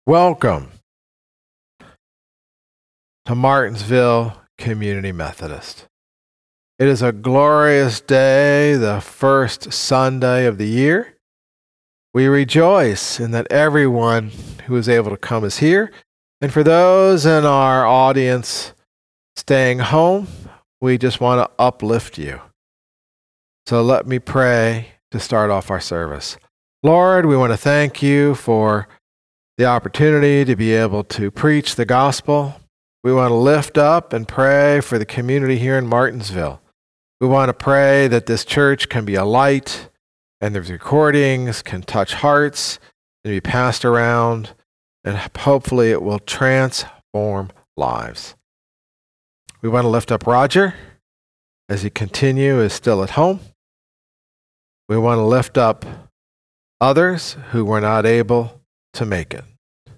Welcome to Martinsville Community Methodist. It is a glorious day, the first Sunday of the year. We rejoice in that everyone who is able to come is here. And for those in our audience staying home, we just want to uplift you. So let me pray to start off our service. Lord, we want to thank you for the opportunity to be able to preach the gospel. We want to lift up and pray for the community here in Martinsville. We want to pray that this church can be a light and the recordings can touch hearts and be passed around, and hopefully it will transform lives. We want to lift up Roger as he is still at home. We want to lift up others who were not able to make it.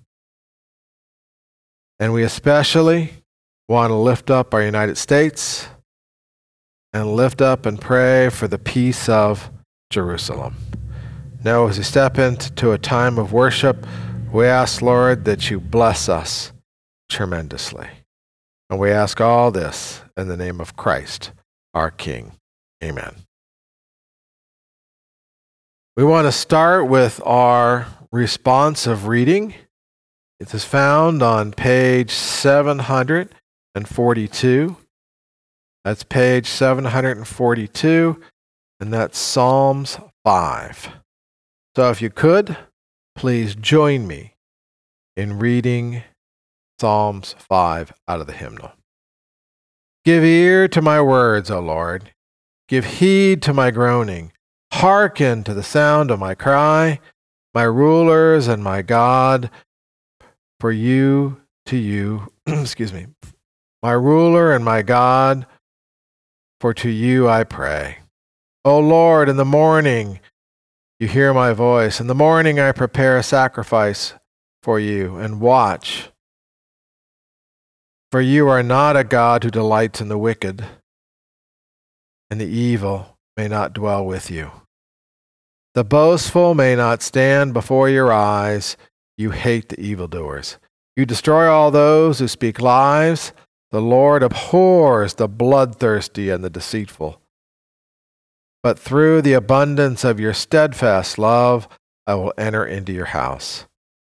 And we especially want to lift up our United States and lift up and pray for the peace of Jerusalem. Now, as we step into a time of worship, we ask, Lord, that you bless us tremendously. And we ask all this in the name of Christ, our King. Amen. We want to start with our responsive reading. It is found on page 742. That's page 742, and that's Psalms 5. So if you could, please join me in reading Psalms 5 out of the hymnal. Give ear to my words, O Lord. Give heed to my groaning. Hearken to the sound of my cry, my rulers and my God, for you, to you, my ruler and my God, for to you I pray. O Lord, in the morning you hear my voice. In the morning I prepare a sacrifice for you and watch. For you are not a God who delights in the wicked, and the evil may not dwell with you. The boastful may not stand before your eyes. You hate the evildoers. You destroy all those who speak lies. The Lord abhors the bloodthirsty and the deceitful. But through the abundance of your steadfast love, I will enter into your house.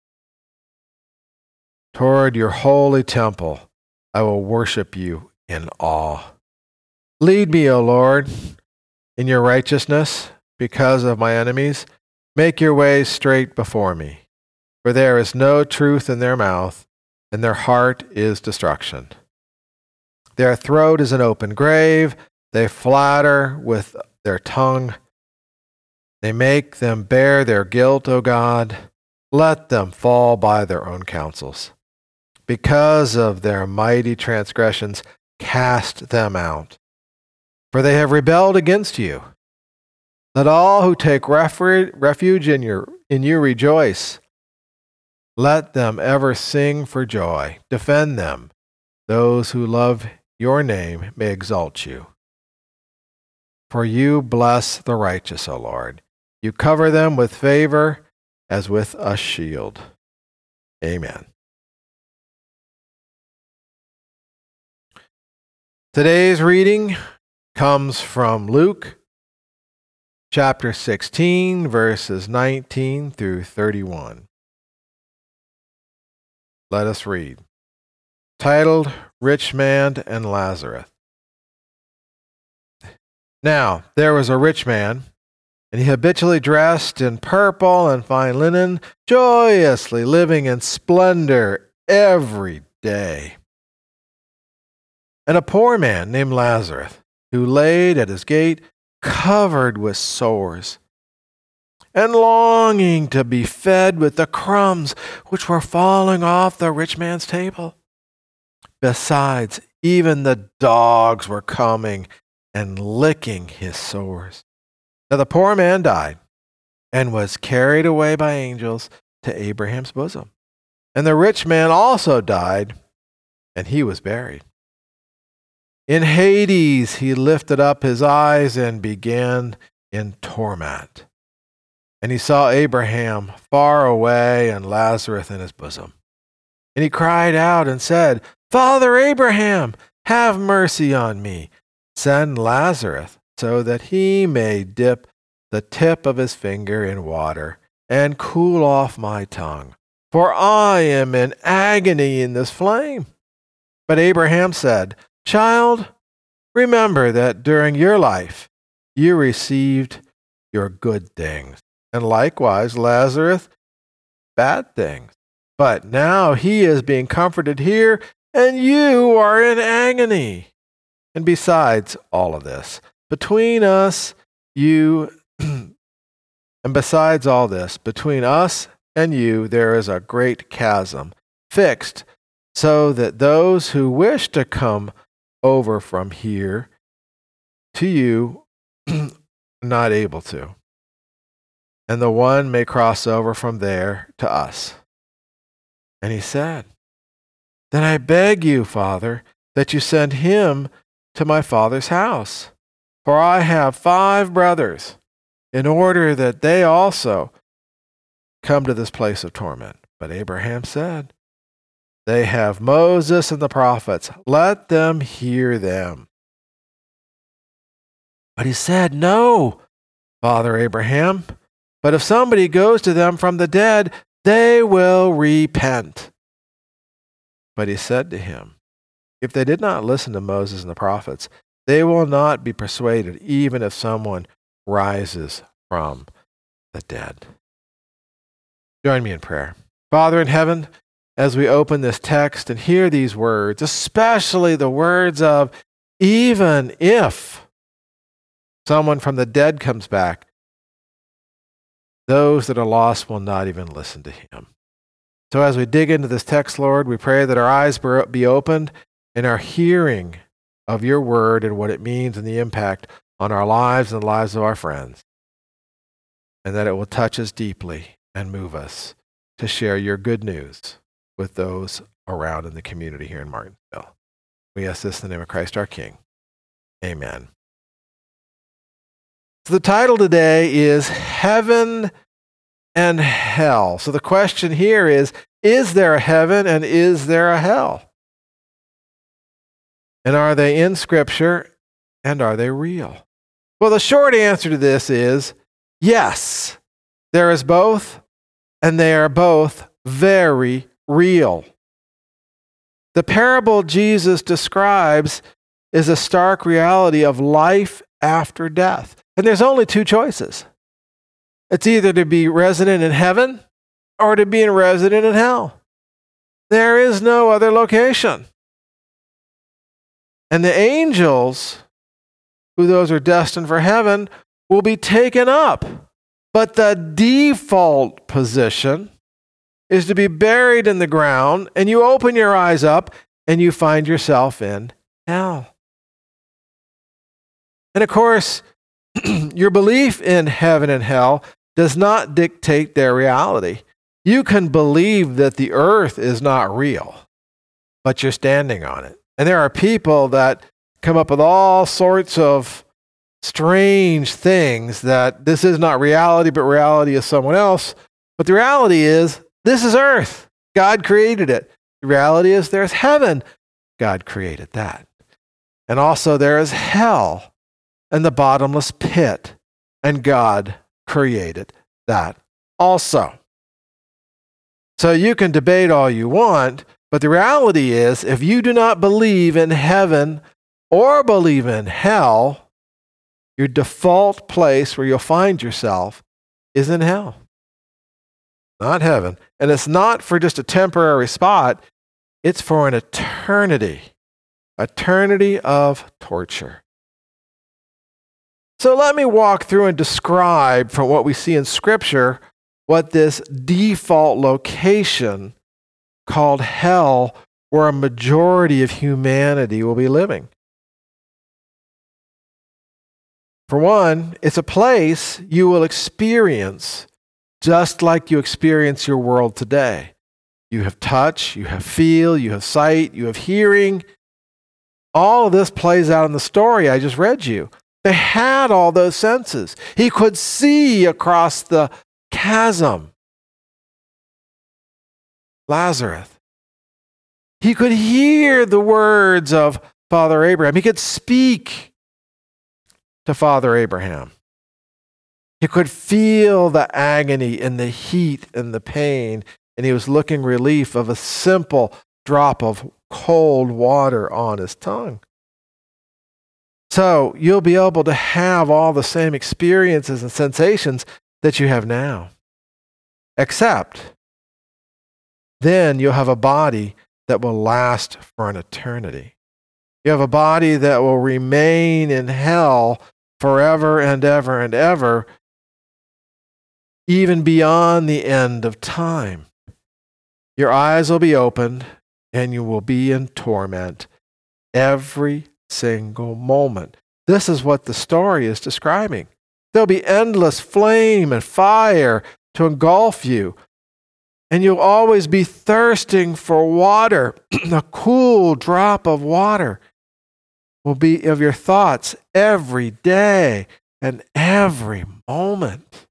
Toward your holy temple, I will worship you in awe. Lead me, O Lord, in your righteousness because of my enemies. Make your ways straight before me. For there is no truth in their mouth, and their heart is destruction. Their throat is an open grave. They flatter with their tongue. They make them bear their guilt, O God. Let them fall by their own counsels. Because of their mighty transgressions, cast them out. For they have rebelled against you. Let all who take refuge in you rejoice. Let them ever sing for joy. Defend them. Those who love your name may exalt you. For you bless the righteous, O Lord. You cover them with favor as with a shield. Amen. Today's reading comes from Luke chapter 16, verses 19 through 31. Let us read. Titled, Rich Man and Lazarus. Now, there was a rich man, and he habitually dressed in purple and fine linen, joyously living in splendor every day. And a poor man named Lazarus, who laid at his gate, covered with sores, and longing to be fed with the crumbs which were falling off the rich man's table. Besides, even the dogs were coming and licking his sores. Now the poor man died and was carried away by angels to Abraham's bosom. And the rich man also died, and he was buried. In Hades he lifted up his eyes and began in torment. And he saw Abraham far away and Lazarus in his bosom. And he cried out and said, Father Abraham, have mercy on me. Send Lazarus so that he may dip the tip of his finger in water and cool off my tongue, for I am in agony in this flame. But Abraham said, Child, remember that during your life you received your good things, and likewise Lazarus bad things. But now he is being comforted here, and you are in agony. And besides all of this, between us, and besides all this, between us and you, there is a great chasm fixed, so that those who wish to come over from here to you are not able to, and the one may cross over from there to us. And he said, Then I beg you, Father, that you send him to my father's house, for I have 5 brothers, in order that they also come to this place of torment. But Abraham said, They have Moses and the prophets. Let them hear them. But he said, No, Father Abraham, but if somebody goes to them from the dead, they will repent. But he said to him, If they did not listen to Moses and the prophets, they will not be persuaded, even if someone rises from the dead. Join me in prayer. Father in heaven, as we open this text and hear these words, especially the words of, even if someone from the dead comes back, those that are lost will not even listen to him. So as we dig into this text, Lord, we pray that our eyes be opened and our hearing of your word and what it means and the impact on our lives and the lives of our friends, and that it will touch us deeply and move us to share your good news with those around in the community here in Martinsville. We ask this in the name of Christ our King. Amen. So the title today is Heaven and Hell. So the question here is there a heaven and is there a hell? And are they in Scripture and are they real? Well, the short answer to this is yes, there is both, and they are both very real. The parable Jesus describes is a stark reality of life after death. And there's only 2 choices. It's either to be resident in heaven or to be resident in hell. There is no other location. And the angels, who those are destined for heaven, will be taken up. But the default position is to be buried in the ground, and you open your eyes up and you find yourself in hell. And of course, your belief in heaven and hell does not dictate their reality. You can believe that the earth is not real, but you're standing on it. And there are people that come up with all sorts of strange things that this is not reality, but reality is someone else. But the reality is, this is earth. God created it. The reality is there's heaven. God created that. And also there is hell and the bottomless pit. And God created that also. So you can debate all you want, but the reality is, if you do not believe in heaven or believe in hell, your default place where you'll find yourself is in hell, not heaven. And it's not for just a temporary spot. It's for an eternity of torture. So let me walk through and describe from what we see in Scripture what this default location called hell, where a majority of humanity will be living. For one, it's a place you will experience just like you experience your world today. You have touch, you have feel, you have sight, you have hearing. All of this plays out in the story I just read you. They had all those senses. He could see across the chasm. Lazarus. He could hear the words of Father Abraham. He could speak to Father Abraham. He could feel the agony and the heat and the pain, and he was looking relief of a simple drop of cold water on his tongue. So you'll be able to have all the same experiences and sensations that you have now. Except then you'll have a body that will last for an eternity. You have a body that will remain in hell forever and ever and ever, even beyond the end of time. Your eyes will be opened and you will be in torment every single moment. This is what the story is describing. There'll be endless flame and fire to engulf you, and you'll always be thirsting for water. A cool drop of water will be of your thoughts every day and every moment.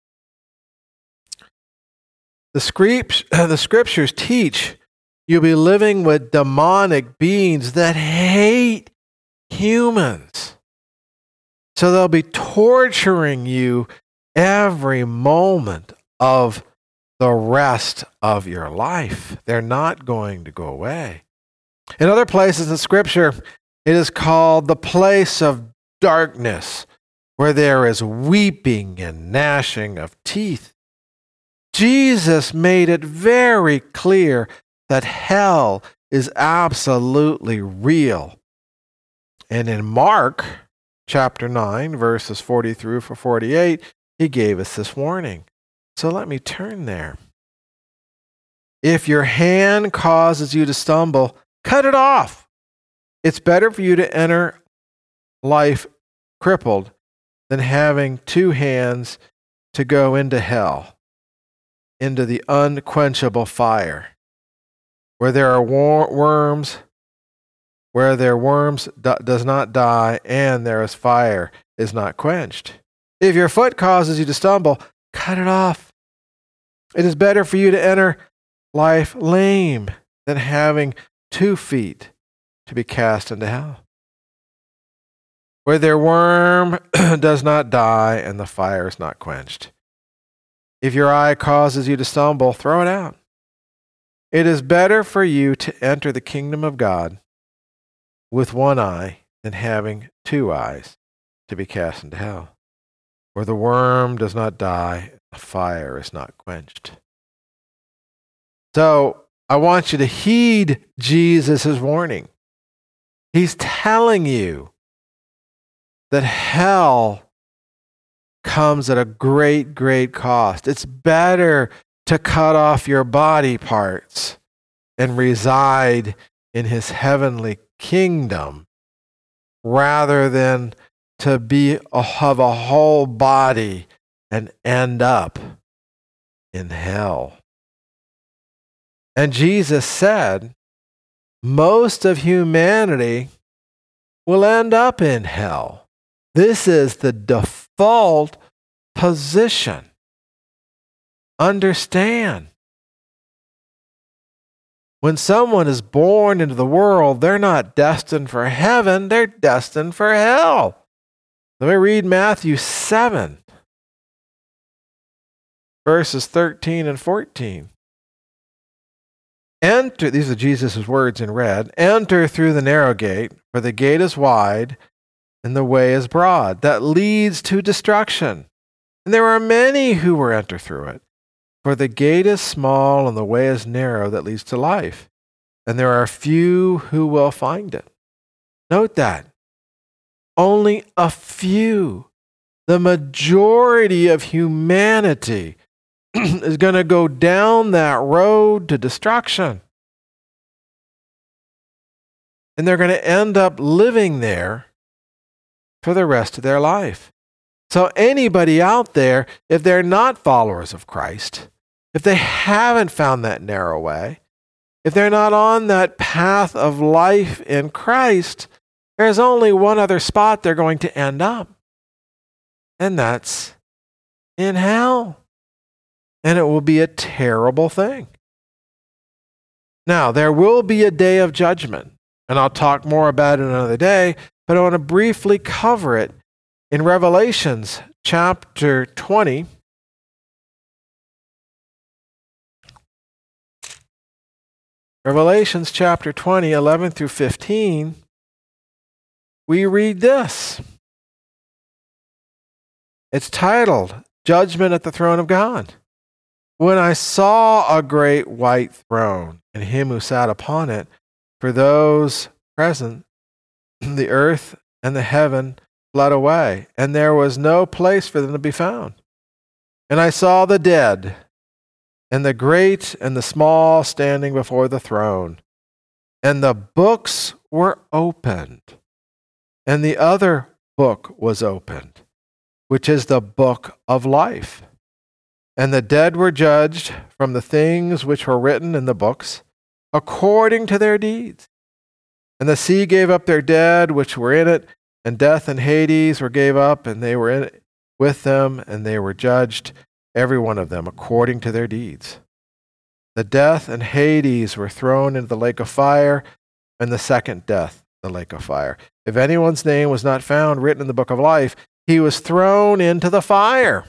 The scriptures teach you'll be living with demonic beings that hate humans. So they'll be torturing you every moment of the rest of your life. They're not going to go away. In other places in Scripture, it is called the place of darkness, where there is weeping and gnashing of teeth. Jesus made it very clear that hell is absolutely real. And in Mark chapter 9, verses 40 through 48, he gave us this warning. So let me turn there. If your hand causes you to stumble, cut it off. It's better for you to enter life crippled than having two hands to go into hell, into the unquenchable fire, where there are worms, where their worms does not die, and there is fire is not quenched. If your foot causes you to stumble, cut it off. It is better for you to enter life lame than having 2 feet to be cast into hell, where their worm does not die and the fire is not quenched. If your eye causes you to stumble, throw it out. It is better for you to enter the kingdom of God with 1 eye than having 2 eyes to be cast into hell, where the worm does not die, the fire is not quenched. So I want you to heed Jesus' warning. He's telling you that hell comes at a great, great cost. It's better to cut off your body parts and reside in his heavenly kingdom rather than to have a whole body and end up in hell. And Jesus said, most of humanity will end up in hell. This is the default position. Understand. When someone is born into the world, they're not destined for heaven, they're destined for hell. Let me read Matthew 7, verses 13 and 14. Enter, these are Jesus' words in red. Enter through the narrow gate, for the gate is wide and the way is broad, that leads to destruction. And there are many who will enter through it. For the gate is small and the way is narrow that leads to life, and there are few who will find it. Note that. Only a few. The majority of humanity is going to go down that road to destruction. And they're going to end up living there for the rest of their life. So anybody out there, if they're not followers of Christ, if they haven't found that narrow way, if they're not on that path of life in Christ, there's only one other spot they're going to end up. And that's in hell. and it will be a terrible thing. Now, there will be a day of judgment, and I'll talk more about it another day, but I want to briefly cover it in Revelations chapter 20. Revelations chapter 20, 11 through 15, we read this. It's titled, Judgment at the Throne of God. When I saw a great white throne and him who sat upon it, for those present, the earth and the heaven fled away, and there was no place for them to be found. And I saw the dead, and the great and the small standing before the throne. And the books were opened, and the other book was opened, which is the book of life. And the dead were judged from the things which were written in the books, according to their deeds. And the sea gave up their dead which were in it, and death and Hades were gave up, and they were in it with them, and they were judged, every one of them, according to their deeds. The death and Hades were thrown into the lake of fire, and the second death, the lake of fire. If anyone's name was not found written in the book of life, he was thrown into the fire.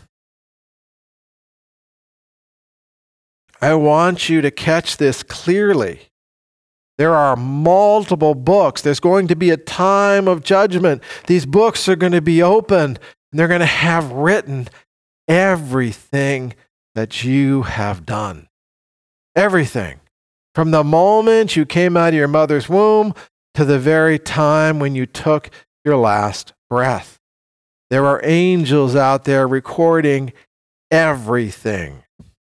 I want you to catch this clearly. There are multiple books. There's going to be a time of judgment. These books are going to be opened, and they're going to have written everything that you have done. Everything. From the moment you came out of your mother's womb to the very time when you took your last breath. There are angels out there recording everything.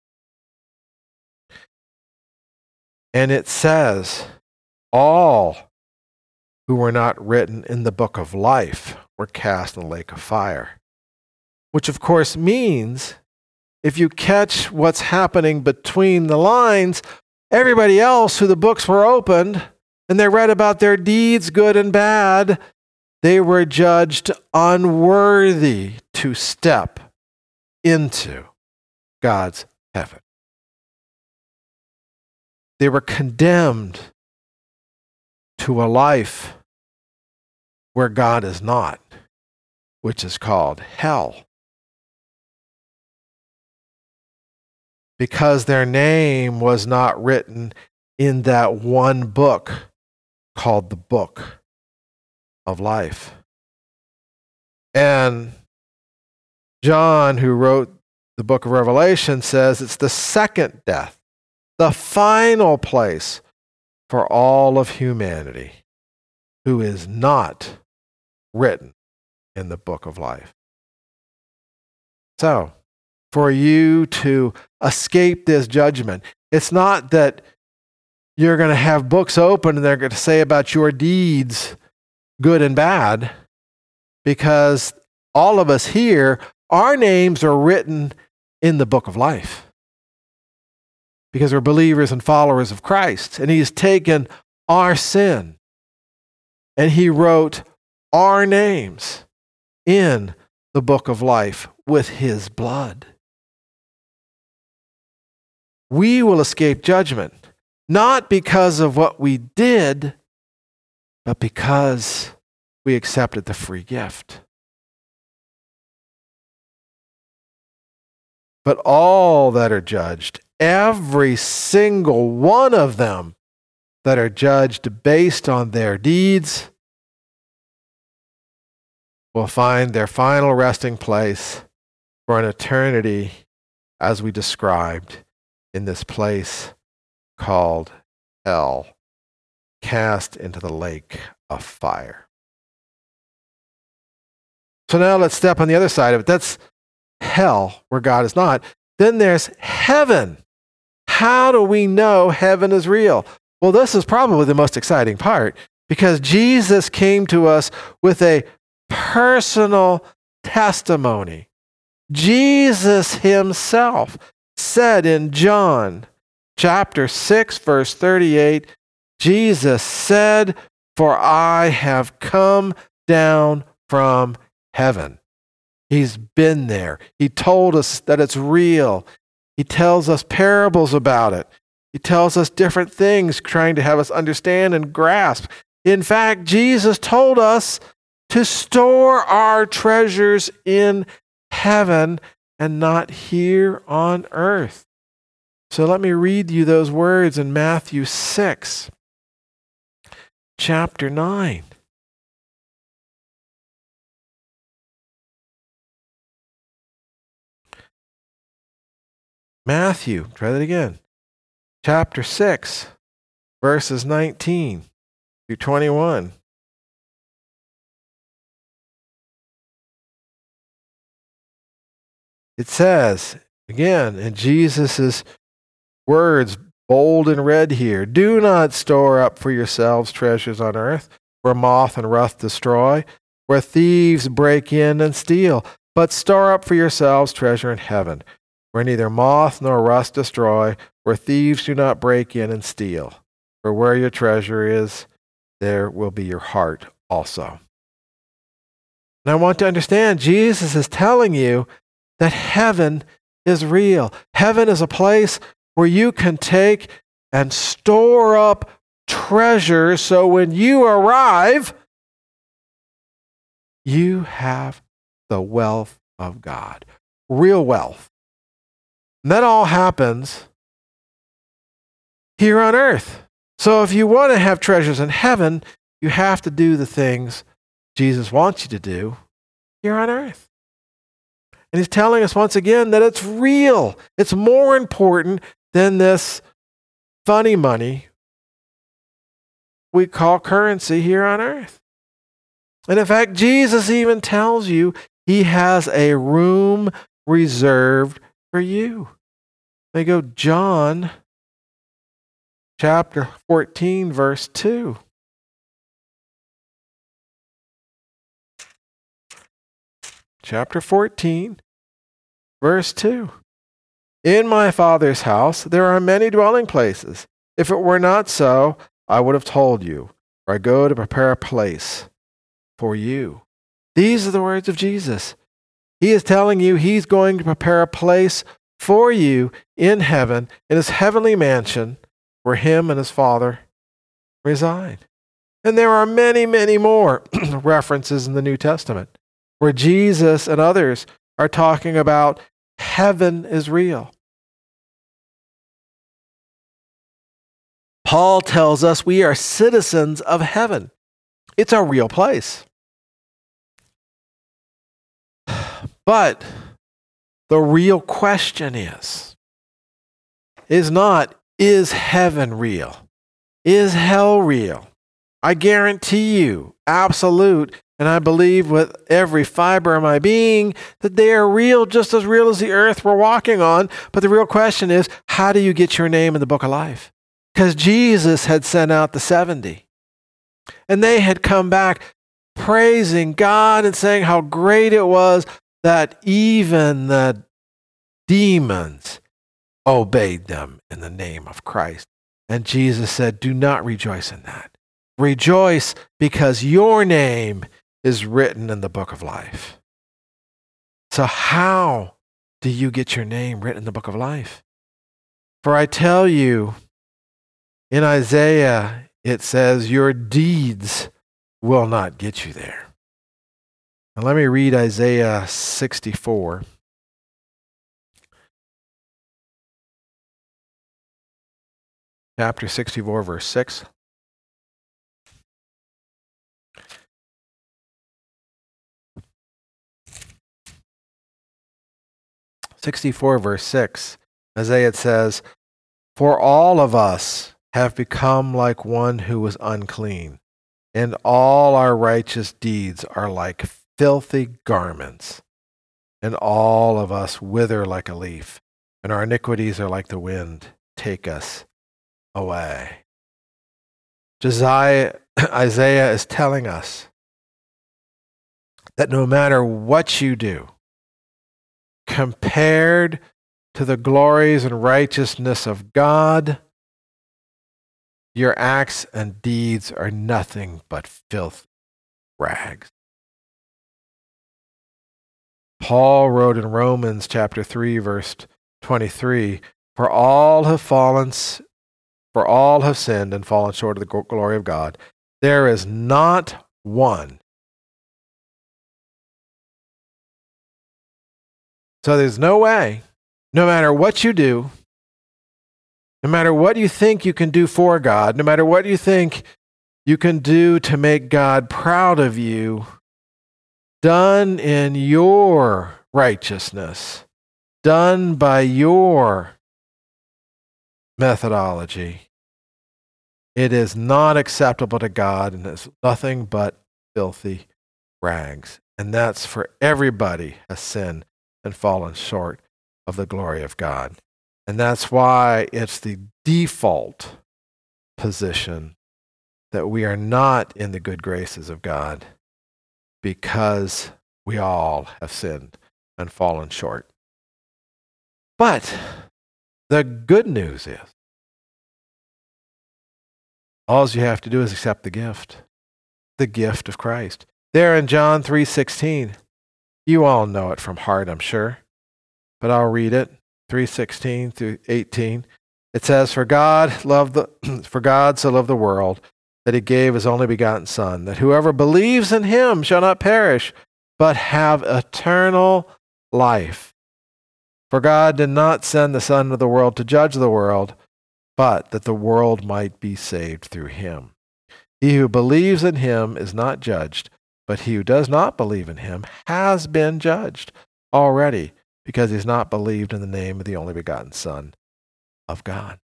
And it says, all who were not written in the book of life were cast in the lake of fire. Which, of course, means if you catch what's happening between the lines, everybody else who the books were opened and they read about their deeds, good and bad, they were judged unworthy to step into God's heaven. They were condemned to a life where God is not, which is called hell. Because their name was not written in that one book called the Book of Life. And John, who wrote the book of Revelation, says it's the second death, the final place for all of humanity who is not written in the book of life. So, for you to escape this judgment, it's not that you're going to have books open and they're going to say about your deeds, good and bad, because all of us here, our names are written in the book of life. Because we're believers and followers of Christ. And He's taken our sin and He wrote our names in the book of life with His blood. We will escape judgment, not because of what we did, but because we accepted the free gift. But all that are judged, every single one of them that are judged based on their deeds, will find their final resting place for an eternity as we described in this place called hell, cast into the lake of fire. So now let's step on the other side of it. That's hell, where God is not. Then there's heaven. How do we know heaven is real? Well, this is probably the most exciting part, because Jesus came to us with a personal testimony. Jesus Himself said in John chapter 6, verse 38, Jesus said, "For I have come down from heaven." He's been there. He told us that it's real. He tells us parables about it. He tells us different things, trying to have us understand and grasp. In fact, Jesus told us to store our treasures in heaven and not here on earth. So let me read you those words in Matthew 6, chapter 9. Matthew, try that again. Chapter 6, verses 19 through 21. It says, again, in Jesus' words, bold in red here, do not store up for yourselves treasures on earth, where moth and rust destroy, where thieves break in and steal, but store up for yourselves treasure in heaven, where neither moth nor rust destroy, where thieves do not break in and steal. For where your treasure is, there will be your heart also. And I want to understand, Jesus is telling you that heaven is real. Heaven is a place where you can take and store up treasure, so when you arrive, you have the wealth of God. Real wealth. And that all happens here on earth. So if you want to have treasures in heaven, you have to do the things Jesus wants you to do here on earth. And he's telling us once again that it's real. It's more important than this funny money we call currency here on earth. And in fact, Jesus even tells you he has a room reserved for you. They go John chapter 14, verse 2. Chapter 14, verse 2. In my Father's house there are many dwelling places. If it were not so, I would have told you, for I go to prepare a place for you. These are the words of Jesus. He is telling you he's going to prepare a place for you in heaven, in his heavenly mansion, where him and his Father reside. And there are many, many more references in the New Testament where Jesus and others are talking about heaven is real. Paul tells us we are citizens of heaven. It's a real place. But the real question is not, is heaven real? Is hell real? I guarantee you, absolute, and I believe with every fiber of my being that they are real, just as real as the earth we're walking on. But the real question is, how do you get your name in the book of life? Because Jesus had sent out the 70. And they had come back praising God and saying how great it was that even the demons obeyed them in the name of Christ. And Jesus said, do not rejoice in that. Rejoice because your name is written in the book of life. So how do you get your name written in the book of life? For I tell you, in Isaiah, it says, your deeds will not get you there. Now let me read Isaiah 64. Chapter 64, verse 6. Verse 6, Isaiah says, for all of us have become like one who was unclean, and all our righteous deeds are like filthy garments, and all of us wither like a leaf, and our iniquities are like the wind. Take us away. Isaiah is telling us that no matter what you do, compared to the glories and righteousness of God, your acts and deeds are nothing but filthy rags. Paul wrote in Romans chapter 3, verse 23, for all have sinned and fallen short of the glory of God. There is not one. So there's no way, no matter what you do, no matter what you think you can do for God, no matter what you think you can do to make God proud of you, done in your righteousness, done by your methodology, it is not acceptable to God, and it's nothing but filthy rags. And that's for everybody has sinned and fallen short of the glory of God. And that's why it's the default position that we are not in the good graces of God, because we all have sinned and fallen short. But the good news is, all you have to do is accept the gift of Christ. There in John 3:16, you all know it from heart, I'm sure, but I'll read it, 3:16 through 18. It says, For God so loved the world, that he gave his only begotten Son, that whoever believes in him shall not perish, but have eternal life. For God did not send the Son into the world to judge the world, but that the world might be saved through him. He who believes in him is not judged, but he who does not believe in him has been judged already, because he has not believed in the name of the only begotten Son of God.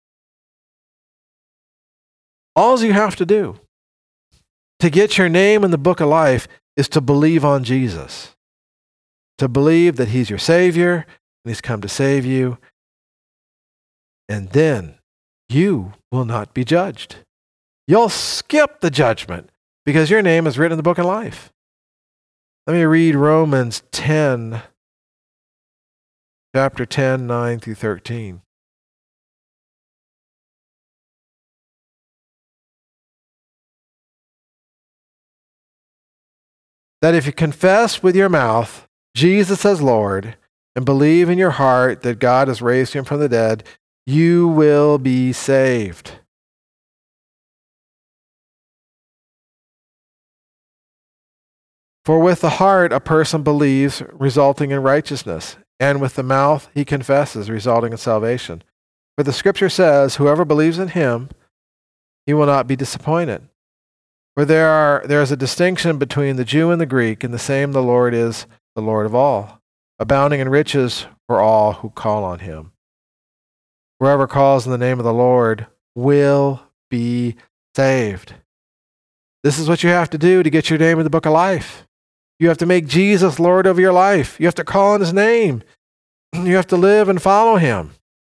All you have to do to get your name in the book of life is to believe on Jesus, to believe that he's your Savior and he's come to save you, and then you will not be judged. You'll skip the judgment because your name is written in the book of life. Let me read Romans 10, chapter 10, 9 through 13. That if you confess with your mouth Jesus as Lord and believe in your heart that God has raised him from the dead, you will be saved. For with the heart a person believes, resulting in righteousness, and with the mouth he confesses, resulting in salvation. For the scripture says, whoever believes in him, he will not be disappointed. For there is a distinction between the Jew and the Greek, and the same the Lord is the Lord of all, abounding in riches for all who call on him. Whoever calls in the name of the Lord will be saved. This is what you have to do to get your name in the book of life. You have to make Jesus Lord of your life. You have to call on his name. You have to live and follow him.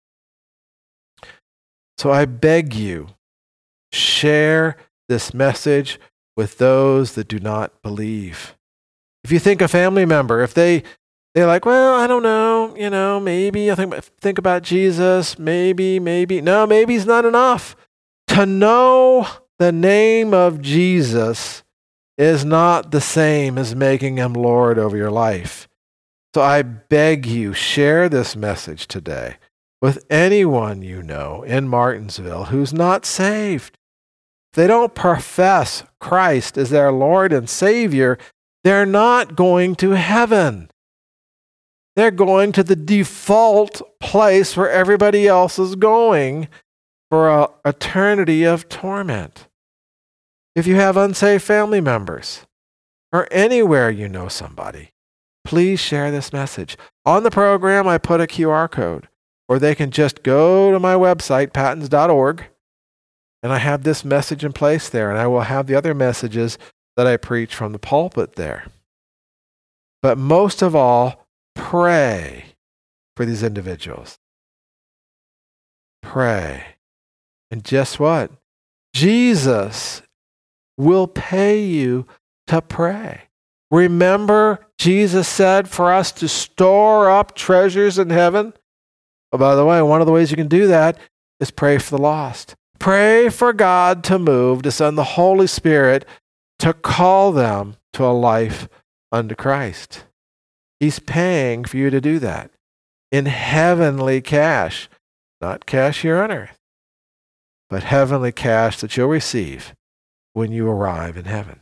So I beg you, share this message with those that do not believe. If you think a family member, if they're like, well, I don't know, maybe I think about Jesus, maybe. No, maybe's not enough. To know the name of Jesus is not the same as making him Lord over your life. So I beg you, share this message today with anyone you know in Martinsville who's not saved. If they don't profess Christ as their Lord and Savior, they're not going to heaven. They're going to the default place where everybody else is going for an eternity of torment. If you have unsaved family members or anywhere you know somebody, please share this message. On the program, I put a QR code, or they can just go to my website, pattons.org, and I have this message in place there, and I will have the other messages that I preach from the pulpit there. But most of all, pray for these individuals. Pray. And guess what? Jesus will pay you to pray. Remember, Jesus said for us to store up treasures in heaven? Oh, by the way, one of the ways you can do that is pray for the lost. Pray for God to move, to send the Holy Spirit to call them to a life unto Christ. He's paying for you to do that. in heavenly cash, not cash here on earth, but heavenly cash that you'll receive when you arrive in heaven.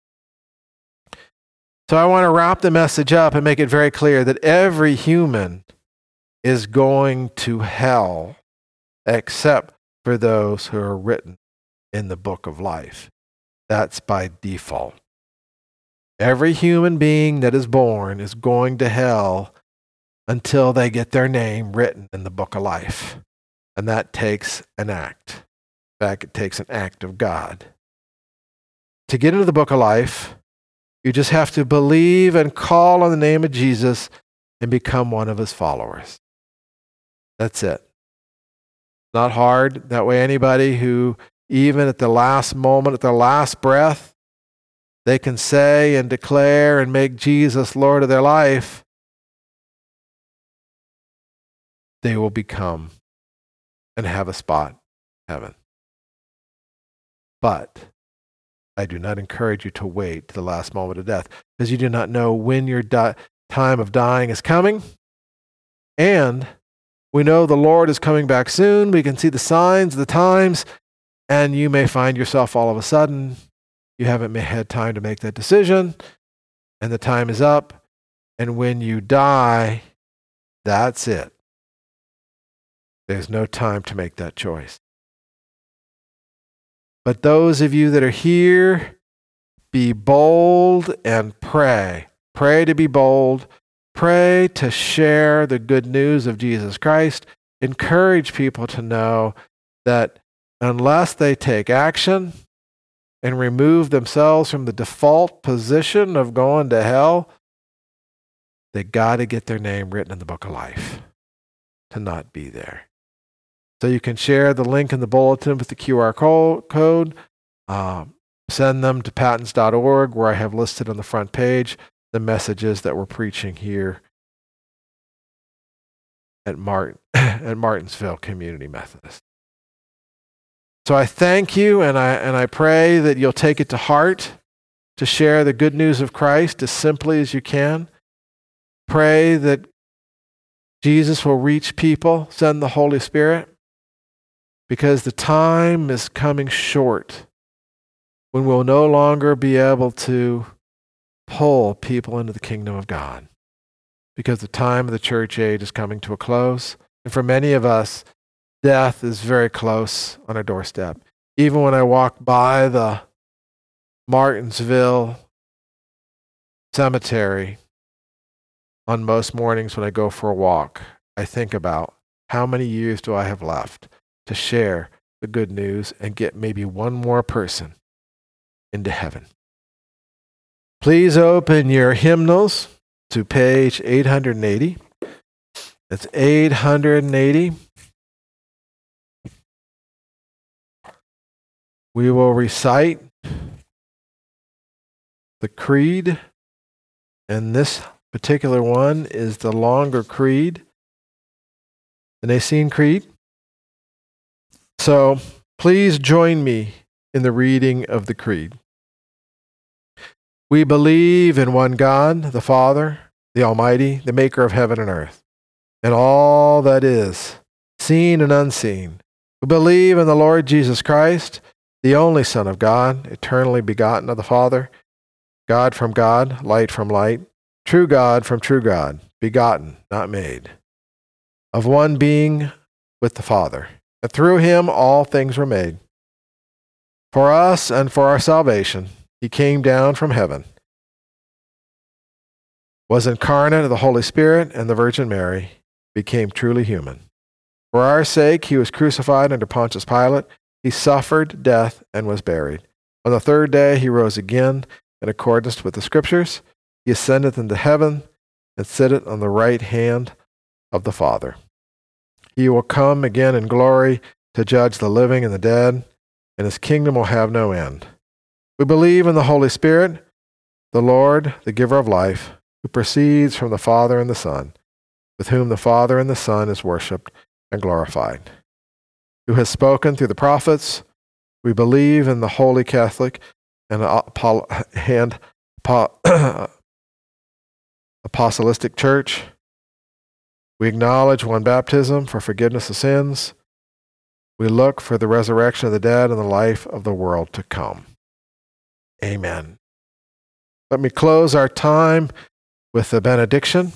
So I want to wrap the message up and make it very clear that every human is going to hell except for those who are written in the book of life. That's by default. Every human being that is born is going to hell until they get their name written in the book of life. And that takes an act. In fact, it takes an act of God. To get into the book of life, you just have to believe and call on the name of Jesus and become one of his followers. That's it. Not hard. That way anybody who, even at the last moment, at their last breath, they can say and declare and make Jesus Lord of their life, they will become and have a spot in heaven. But I do not encourage you to wait to the last moment of death, because you do not know when your time of dying is coming. And we know the Lord is coming back soon. We can see the signs, the times, and you may find yourself all of a sudden, you haven't had time to make that decision, and the time is up. And when you die, that's it. There's no time to make that choice. But those of you that are here, be bold and pray. Pray to be bold. Pray to share the good news of Jesus Christ. Encourage people to know that unless they take action and remove themselves from the default position of going to hell, they got to get their name written in the book of life to not be there. So you can share the link in the bulletin with the QR code. Send them to patents.org, where I have listed on the front page the messages that we're preaching here at Martinsville Community Methodist. So I thank you, and I pray that you'll take it to heart to share the good news of Christ as simply as you can. Pray that Jesus will reach people, send the Holy Spirit, because the time is coming short when we'll no longer be able to pull people into the kingdom of God, because the time of the church age is coming to a close. And for many of us, death is very close on our doorstep. Even when I walk by the Martinsville Cemetery on most mornings when I go for a walk, I think about how many years do I have left to share the good news and get maybe one more person into heaven. Please open your hymnals to page 880. That's 880. We will recite the creed, and this particular one is the longer creed, the Nicene Creed. So please join me in the reading of the creed. We believe in one God, the Father, the Almighty, the maker of heaven and earth, and all that is, seen and unseen. We believe in the Lord Jesus Christ, the only Son of God, eternally begotten of the Father, God from God, light from light, true God from true God, begotten, not made, of one being with the Father. And through him all things were made. For us and for our salvation, he came down from heaven, was incarnate of the Holy Spirit and the Virgin Mary, became truly human. For our sake, he was crucified under Pontius Pilate. He suffered death and was buried. On the third day, he rose again in accordance with the Scriptures. He ascended into heaven and sitteth on the right hand of the Father. He will come again in glory to judge the living and the dead, and his kingdom will have no end. We believe in the Holy Spirit, the Lord, the giver of life, who proceeds from the Father and the Son, with whom the Father and the Son is worshipped and glorified, who has spoken through the prophets. We believe in the Holy Catholic and Apostolic Church. We acknowledge one baptism for forgiveness of sins. We look for the resurrection of the dead and the life of the world to come. Amen. Let me close our time with the benediction.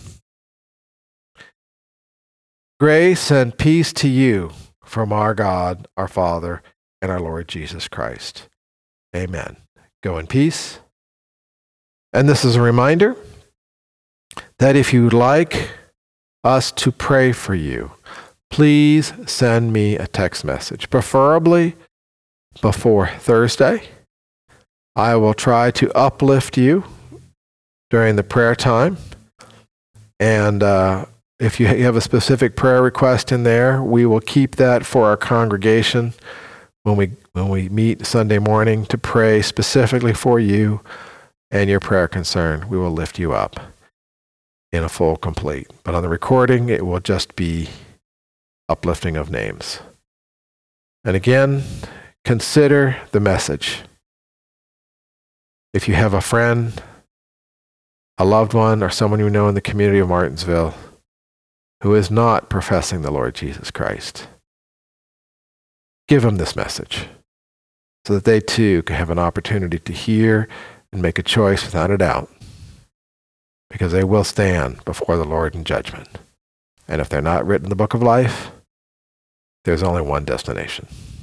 Grace and peace to you from our God, our Father, and our Lord Jesus Christ. Amen. Go in peace. And this is a reminder that if you'd like us to pray for you, please send me a text message, preferably before Thursday. I will try to uplift you during the prayer time. And if you have a specific prayer request in there, we will keep that for our congregation when we meet Sunday morning to pray specifically for you and your prayer concern. We will lift you up in a full complete. But on the recording, it will just be uplifting of names. And again, consider the message. If you have a friend, a loved one, or someone you know in the community of Martinsville who is not professing the Lord Jesus Christ, give them this message so that they too can have an opportunity to hear and make a choice without a doubt, because they will stand before the Lord in judgment. And if they're not written in the book of life, there's only one destination.